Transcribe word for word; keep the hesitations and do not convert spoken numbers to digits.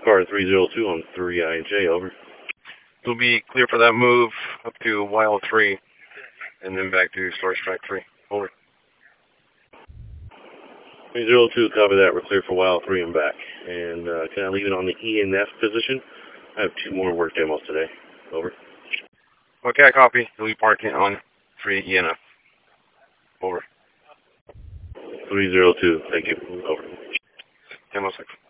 car three zero two on three I J, over. You'll be clear for that move up to Y L three and then back to Source Track three, over. three zero two, copy that. We're clear for Y L three and back. And uh, can I leave it on the E and F position? I have two more work demos today. Over. Okay, I copy. You'll be parking on three E and F. Over. three zero two, thank you. Over. ten oh six.